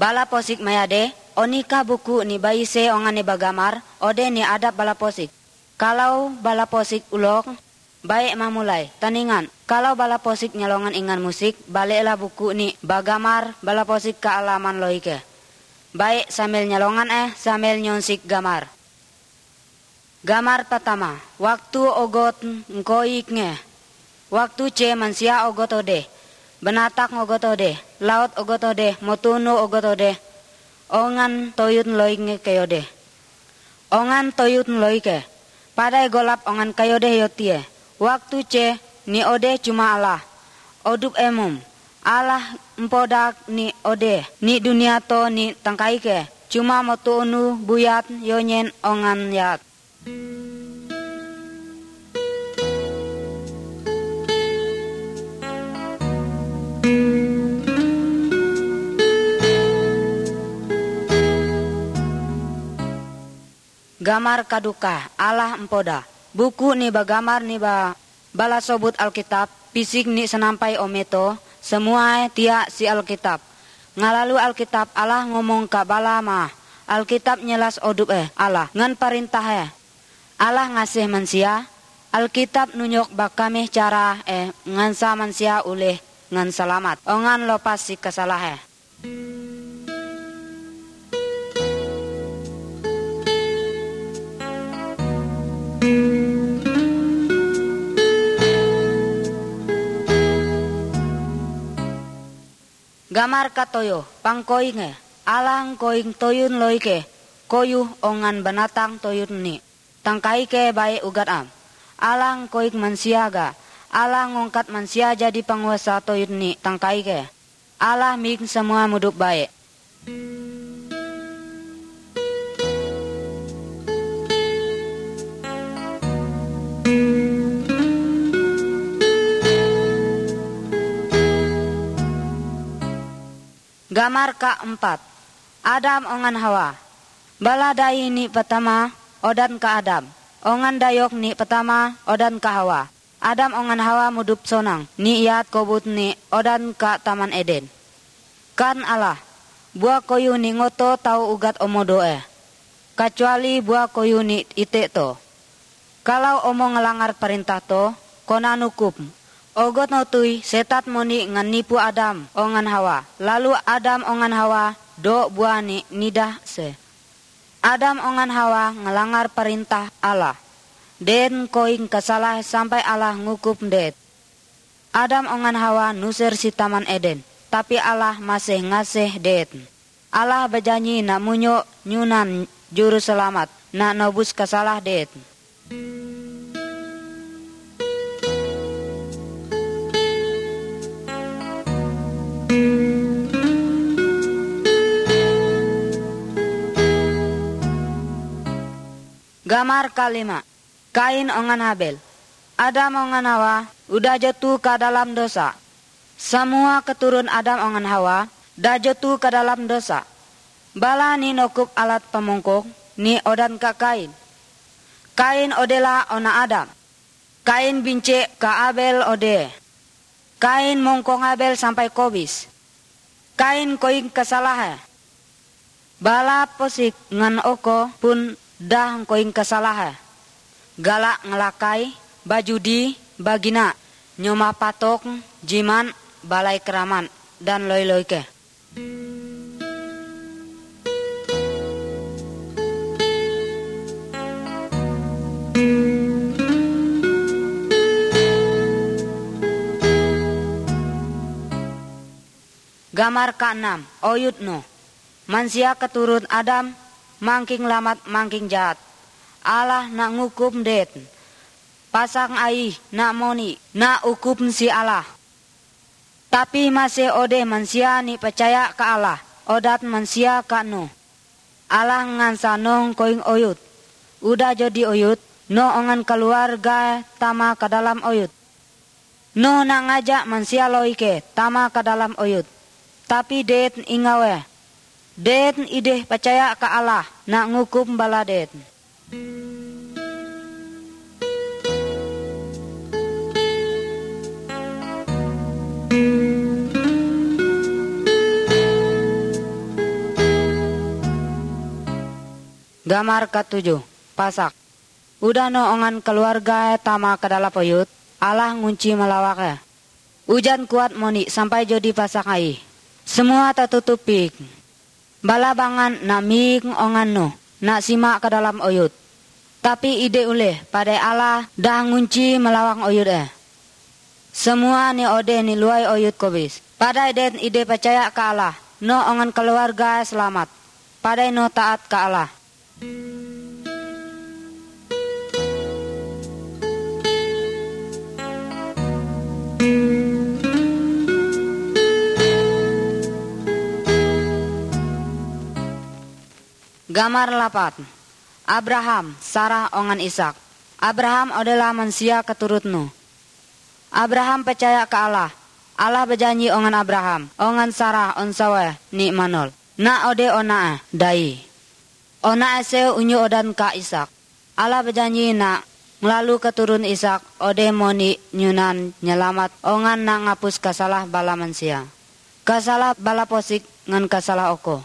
Bala posik mayade, onika buku ni bayise ongan ni bagamar, ode ni adab bala posik. Kalau bala posik ulok, baik mamulai, taningan. Kalau bala posik nyalongan ingan musik, baliklah buku ni bagamar bala posik ke alaman loike. Baik sambil nyalongan sambil nyonsik gamar. Gamar pertama, waktu ogot ngkoik nge. Waktu ce mansia ogot ode. Benatak ogot ode, laut ogot ode, motunu ogot ode. Ongan toyut loik kayode. Ongan toyut loike. Padai golap ongan kayode yotie. Waktu ce ni ode cuma Allah. Odup emum. Allah empodak ni ode. Ni dunia to ni tangkaike. Cuma motunu buyat yonyen ongan yat. Gamar kaduka Allah empoda. Buku ni bagamar ni bala sobut Alkitab. Pisik ni senampai ometo. Semua tiak si Alkitab. Ngalalu Alkitab Allah ngomong ka bala mah. Alkitab nyelas odup Allah. Ngan perintah Allah ngasih manusia. Alkitab nunyok bakameh cara ngansa manusia uleh ngan selamat. Ongan lopas si kesalah Gamar katoyo, pangkoing alang koing toyun loike, koyu ongan banatang toyun ni. Tangkai ke baik ugat am. Alang koing mansiaga, alang ngongkat mansia jadi penguasa toyun ni. Tangkai ke. Allah mig semua muduk baik. Gamar keempat, Adam ongan Hawa. Bala dai ni pertama, odan ka Adam. Ongan dayok ni pertama, odan ka Hawa. Adam ongan Hawa mudup sonang, ni iat kobut ni odan ka Taman Eden. Kan Allah, buah koyu ni ngoto tau ugat omodoe. Kecuali buah koyu ni ite to. Kalau omong ngelangar perintah to, kona nukup. Ogot notui setat moni ngan nipu Adam ongan Hawa. Lalu Adam ongan Hawa do buah ni nidah se. Adam ongan Hawa ngelangar perintah Allah. Den koing kesalah sampai Allah ngukup det. Adam ongan Hawa nusir si Taman Eden. Tapi Allah masih ngasih det. Allah berjanji nak munyo nyunan juru selamat. Nak nobus kesalah det. Gamar kelima, Kain ongan Habel. Adam ongan Hawa udah jatuh ke dalam dosa. Semua keturun Adam ongan Hawa dah jatuh ke dalam dosa. Bala ni nokup alat pemongkok ni odan ka Kain. Kain odela ona Adam. Kain bince ka Abel ode. Kain mongkong Abel sampai kobis. Kain koing kesalah. Bala posik ngan oko pun dah koing kesalah. Galak ngelakai, bajudi, bagina, nyoma patok, jiman, balai keraman, dan loy-loy ke. Gamar ke-6, Oyud no. Mansia keturun Adam, mangking lamat mangking jahat. Allah nak ngukum det. Pasang ai nak moni, nak ukum si Allah. Tapi masih ode mansia ni percaya ke Allah. Odat mansia ka no. Allah ngansa nong koing oyud. Udah jadi oyud, no ongan keluarga tama ke dalam oyud. No nak ngajak mansia loike tama ke dalam oyud. Tapi det ingawe. Det ide percaya ke Allah nak ngukum bala det. Gamar ke-7, pasak. Udah no ongan keluarga tama kedala poyut, Allah ngunci melawak. Hujan kuat moni sampai jodi pasak ai. Semua tertutupi. Balabangan na ming ongan no, nak simak ke dalam oyut. Tapi ide uleh pada Allah dah ngunci melawak oyut. Semua ni ode ni luai oyut kobis. Pada ide percaya ke Allah, no ongan keluarga selamat. Pada no taat ke Allah. Gamar 8. Abraham, Sarah ongan Ishak. Abraham adalah manusia keturutnu. Abraham percaya ke Allah. Allah berjanji ongan Abraham, ongan Sarah on sawe ni manol. Na ode ona dai. Ona ese unyu odan ka Ishak. Allah berjanji nak melalui keturun Ishak ode moni nyunan nyelamat ongan na ngapus kasalah bala manusia. Kasalah bala posik ngan kasalah oko.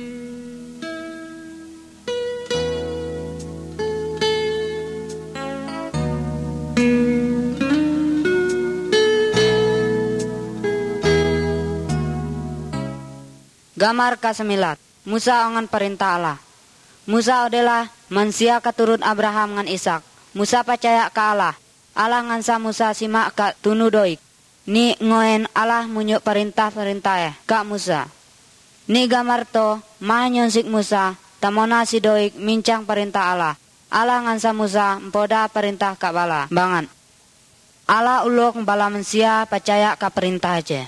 Gamar ke-9. Musa ongan perintah Allah. Musa adalah manusia keturun Abraham ngan Ishak. Musa percaya ke Allah. Allah ngansa Musa simak ke tunu doik. Ni ngoen Allah munyuk perintah-perintah ke Musa. Ni gamar to mah nyonsik Musa tamona si doik mincang perintah Allah. Allah ngansa Musa empoda perintah ke bala bangan. Allah ulok bala manusia percaya ke perintah aja.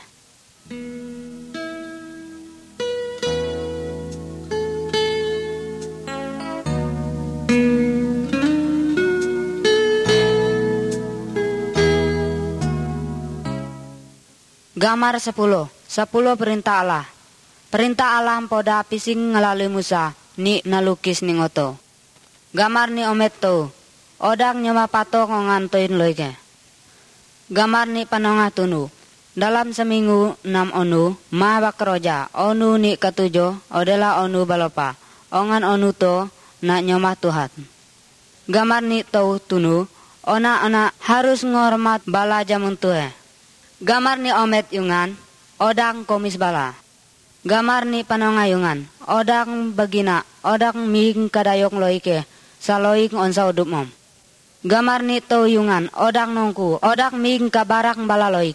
Gamar 10. 10 perintah Allah. Perintah Allah poda pising ngelalui Musa, ni nalukis ni ngoto. Gamar ni omet to, odang nyoma patok ngantoin loike. Gamar ni panongah tunu. Dalam seminggu 6 onu, mah bakroja, onu ni ketujuh, adalah onu balopa. Ongan onu to, nak nyoma Tuhan. Gamar ni to tunu, ona harus ngormat bala jamun tuhe. Gamar ni omet yungan, odang komis bala. Gamar ni panongayungan, odang bagina, odang ming kadayok loike, saloik onsa udup mom. Gamar ni to yungan, odang nongku, odang ming kabarak bala loik.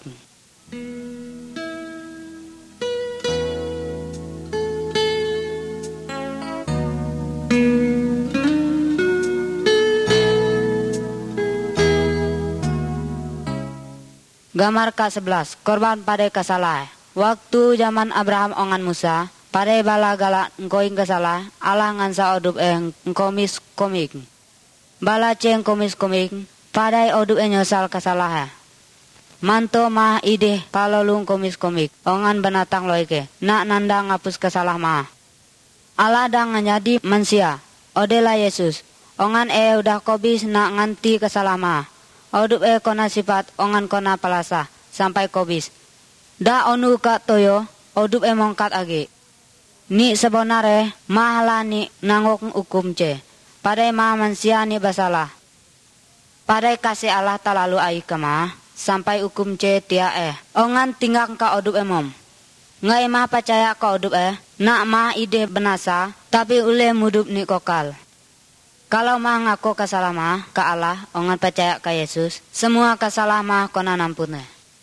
Gamar ke-11. Korban pada kasalah. Waktu zaman Abraham ongan Musa, pada bala galak ngkoing kasalah, Allah ngansa odup ngkomis komik. Bala ceng komis komik, pada odup nyosal kasalah. Manto mah ide palolung komis komik, ongan benatang loike, nak nanda ngapus kasalah mah. Allah dang nganyadi manusia, odela Yesus, ongan udah kobis nak nganti kasalah mah. Odup kona sifat ongan kona palasa sampai kobis. Da onu ka toyo odup mongkat agi. Ni sebenare mahala ni nangok hukum ce. Padai ma manusia ni basalah. Padai kasih Allah talalu ai kama sampai hukum ce tia ongan tinggal ka odup mom. Ngai ma percaya ka odup nak ma ide benasa tapi ule mudup ni kokal. Kalau mah ngaku kasalah mah ke Allah, ongan percaya ke Yesus, semua kasalah mah kona nampun.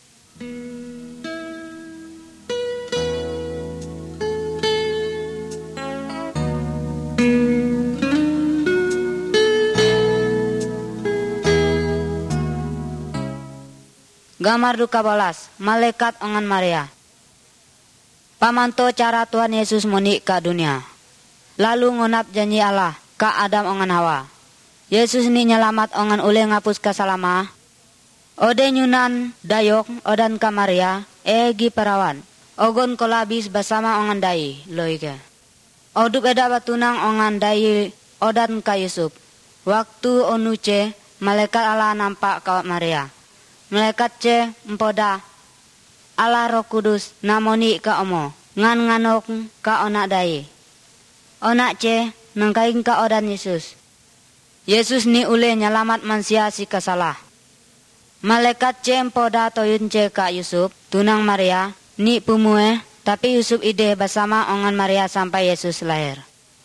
Gamar 12. Malaikat ongan Maria. Pamanto cara Tuhan Yesus moni ke dunia. Lalu ngonap janji Allah ka Adam ongan Hawa. Yesus ni nyelamat ongan ule ngapus kasalama. Ode nyunan dayok odan ka Maria gi perawan. Ogon kolabis bersama ongan dai loike. Odup eda batunang ongan dai odan ka Yusuf. Waktu onuce malaikat Allah nampak ka Maria. Malaikat ce empoda Allah Roh Kudus namoni ka omo ngan nganok ka onak dai. Onak ce nangkaing ka odan Yesus. Yesus ni ule nyalamat mansia si kasalah. Malaikat cempo da toyun ce ka Yusuf, tunang Maria, ni pumue, tapi Yusuf ide bersama ongan Maria sampai Yesus lahir.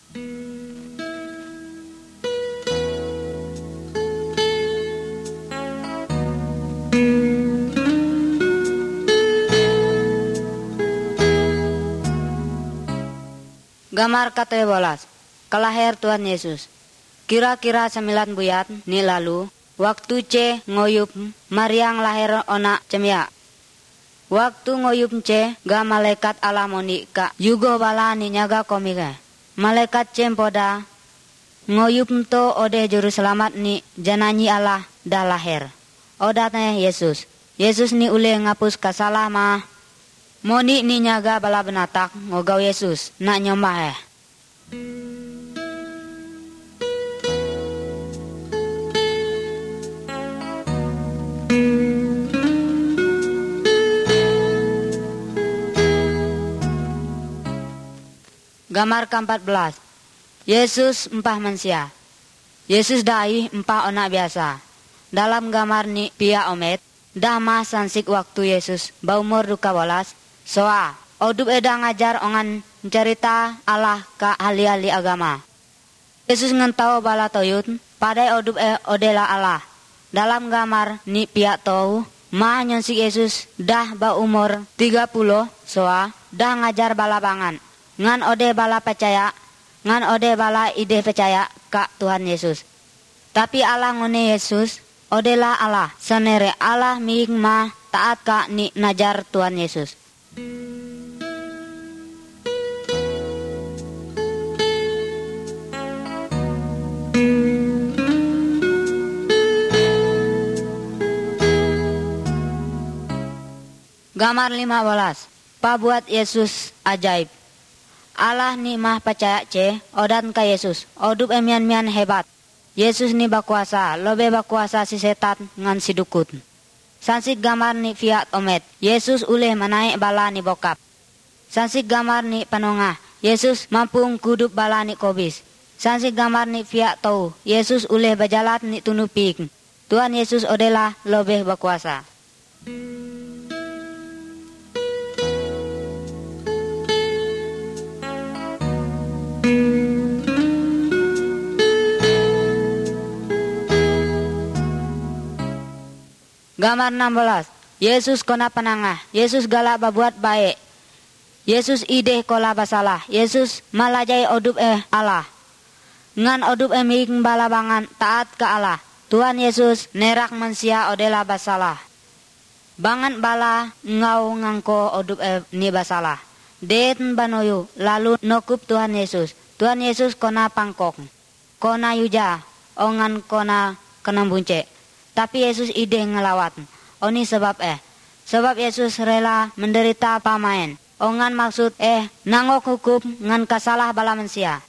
Gambar 14, kelahir Tuhan Yesus. Kira-kira 9 buyat ni lalu, waktu ce ngoyup Maria lahir ona cemia. Waktu ngoyup ce ga malaikat Allah moni ka yugo bala ni nyaga komika. Malaikat cempoda ngoyup to ode juru selamat ni jananyi Allah dah lahir. Odatnya Yesus. Yesus ni ule ngapus kasalah mah. Moni ni nyaga bala benatak ngogau Yesus nak nyombah Gambar ke-14. Yesus empah mansia. Yesus dai empah onak biasa. Dalam gambar ni pia omet, dah mah sansik waktu Yesus baumur 12. Soa, odup eda ngajar ongan cerita Allah ka ahli-ahli agama. Yesus ngentau bala toyut, padai odup odela Allah. Dalam gambar ni pia tau, mah nyonsik Yesus dah baumur 30. Soa, dah ngajar bala bangan. Ngan ode bala percaya, ngan ode bala ide percaya ka Tuhan Yesus. Tapi Allah ngone Yesus, odela Allah, senere Allah miing mah taat ka ni najar Tuhan Yesus. Gambar 15. Pabuat Yesus ajaib. Allah ni mah percaya ce, odan ka Yesus, odup emian-mian hebat. Yesus ni bakuasa, lobe bakuasa si setan ngan si dukun. Sansik gambar ni fiat omet, Yesus uleh manaik bala ni bokap. Sansik gambar ni panongah, Yesus mampu kudup bala ni kobis. Sansik gambar ni fiat tau, Yesus uleh bajalat ni tunupik. Tuhan Yesus odela lobe bakuasa. Gambar 16. Yesus kona penangah. Yesus galak babuat baik. Yesus ide kola basalah. Yesus malajai odup Allah. Ngan odup miing bala bangan taat ke Allah. Tuhan Yesus nerak mansia odela basalah. Bangan bala ngau ngangko odup ni basalah. Den banoyu lalu nokup Tuhan Yesus. Tuhan Yesus kona pangkok. Kona yuja. Ongan kona kenambunce. Tapi Yesus ide ngelawat. Oni sebab Sebab Yesus rela menderita pamain. Ongan maksud nangok hukum ngan kasalah bala manusia.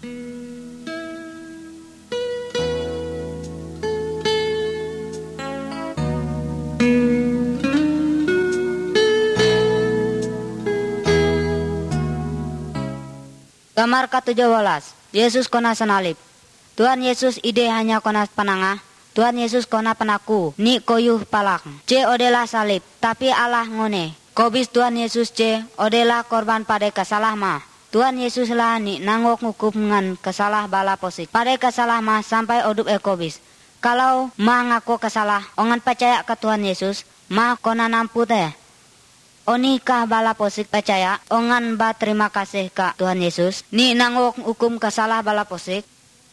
Gambar ke-17. Yesus kona senalip. Tuhan Yesus ide hanya kona panangah. Tuhan Yesus kona penaku, ni koyuh palak. Ce odela salib, tapi Allah ngone. Kobis Tuhan Yesus ce odela korban pada kasalah mah. Tuhan Yesus lah ni nangok ngukup ngan kasalah bala posik. Pada kasalah mah sampai odup kobis. Kalau mah ngaku kasalah, ongan percaya ke Tuhan Yesus, mah kona nampu teh. Oni kah bala posik percaya, ongan ba terima kasih ke Tuhan Yesus, ni nangok hukum kasalah bala posik.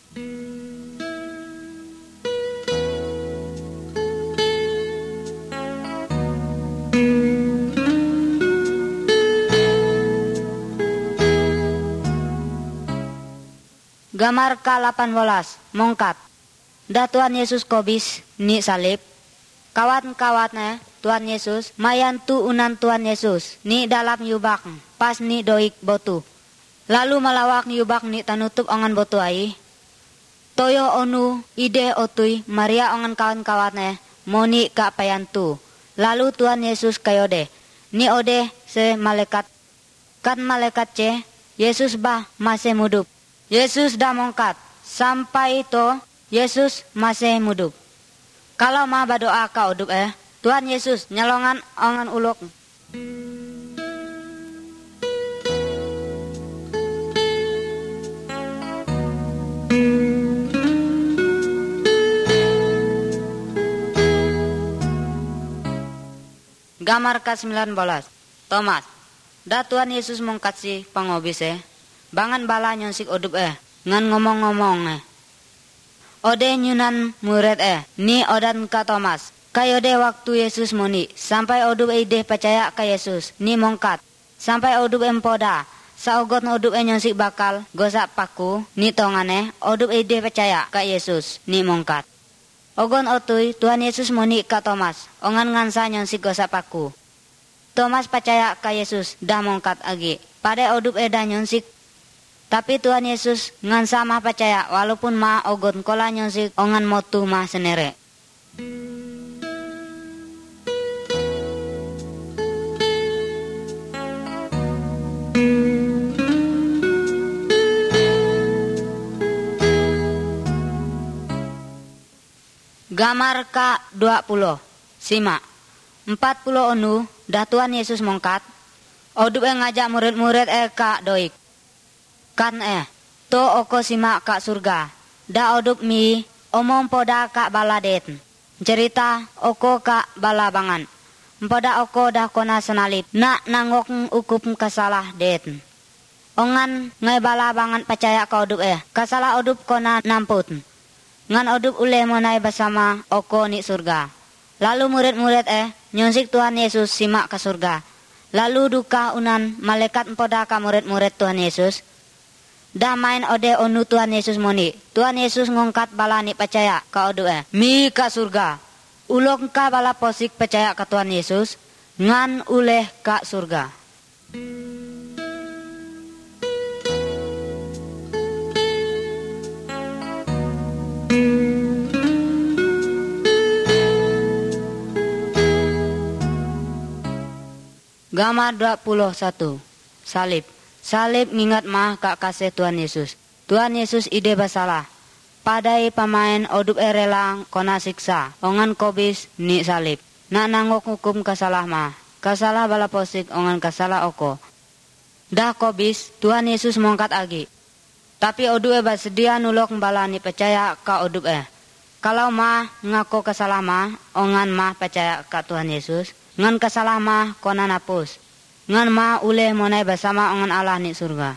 Gambar ke-18. Mongkat. Dah Tuhan Yesus kobis ni salib. Kawat-kawatnya Tuhan Yesus mayan tu unan Tuhan Yesus ni dalam yubak pas ni doik botu. Lalu malawak ni yubak ni tanutup ongan botu ai. Toyo onu ide otui Maria ongan kawan-kawatnya moni ka payantu. Lalu Tuhan Yesus kayode. Ni ode se malaikat. Kan malaikat ce Yesus bah masih mudup. Yesus dah mongkat. Sampai itu Yesus masih hidup. Kalau mah berdoa ka hidup Tuhan Yesus nyelongan ongan uluk. Gambar ke-19 Thomas. Da Tuhan Yesus mongkat si pangobis bangan bala nyonsik hidup ngan ngomong-ngomong Ode nyunan murid ni odan ka Thomas. Kayode waktu Yesus moni sampai hidup ide percaya ka Yesus ni mongkat. Sampai hidup empoda saugot hidup nyonsik bakal gosak paku ni tongane hidup ide percaya ka Yesus ni mongkat. Ogon otui Tuhan Yesus moni ka Thomas ongan ngansa nyonsik gosak paku. Thomas percaya ka Yesus dah mongkat agi. Pada hidup dah nyonsik. Tapi Tuhan Yesus ngansa mah percaya walaupun mah ogon kola nyonsik ongan motu mah senere. Gambar ke-20 Simak 40 onu dah Tuhan Yesus mongkat. Hidup ngajak murid-murid ka doik. Kan to oko simak ka surga. Da hidup mi omong poda ka baladet. Cerita oko ka balabangan. Poda oko dah kona senalip. Nak nangok ukup kasalah det. Ongan ngai balabangan percaya ka hidup kasalah hidup kona namput. Ngan hidup uleh monai bersama oko ni surga. Lalu murid-murid nyonsik Tuhan Yesus simak ke surga. Lalu duka unan malaikat empoda ka murid-murid Tuhan Yesus. Dah main ode onu Tuhan Yesus moni. Tuhan Yesus ngongkat bala ni percaya ka hidup mi ka surga. Ulok ka bala posik percaya ka Tuhan Yesus ngan uleh ka surga. Gambar 21 Salib. Salib ngingat mah kak kasih Tuhan Yesus. Tuhan Yesus ide basalah. Padai pamain hidup rela kona siksa. Ongan kobis ni salib. Nak nangok hukum kasalah mah. Kasalah bala posik ongan kasalah oko. Dah kobis Tuhan Yesus mongkat agi. Tapi hidup bersedia nulok bala ni percaya ka hidup Kalau mah ngako kasalah mah ongan mah percaya ka Tuhan Yesus. Ngan kasalah mah kona napus. Ngan mah uleh monai bersama ongan Allah ni surga.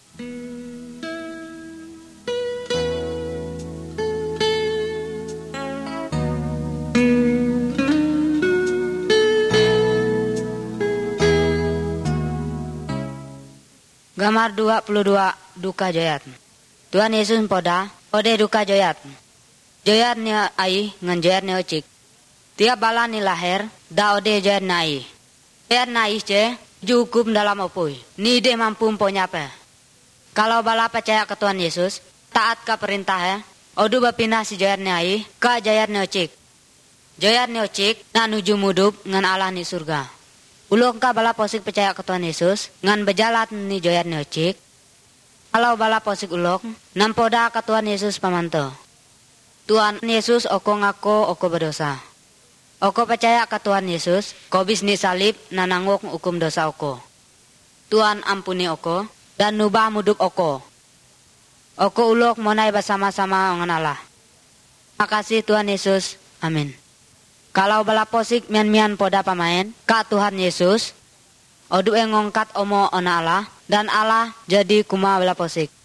Gambar 22 duka joyat. Tuhan Yesus poda ode duka joyat. Joyat ni ai ngan joyat ni ocik. Tiap bala ni lahir da ode joyat na ai. Joyat na ai jukum dalam opui. Ni de mampu ponyape. Kalau bala percaya ke Tuhan Yesus, taat ke perintah odu bapindah si joyat ni ai ka joyat ni ocik. Joyat ni ocik na nuju mudup ngan Allah ni surga. Ulok ka bala posik percaya ke Tuhan Yesus ngan berjalan ni joyat ni ocik. Kalau bala posik ulok nampoda ke Tuhan Yesus pamanto. Tuhan Yesus oko ngako oko berdosa. Oko percaya ke Tuhan Yesus, kobis ni salib nanangok hukum dosa oko. Tuhan ampuni oko dan nubah muduk oko. Oko ulok monai bersama-sama dengan Allah. Makasih Tuhan Yesus. Amin. Kalau bala posik mian-mian poda pamain ka Tuhan Yesus, odu ngongkat omo ona Allah dan Allah jadi kuma bala posik.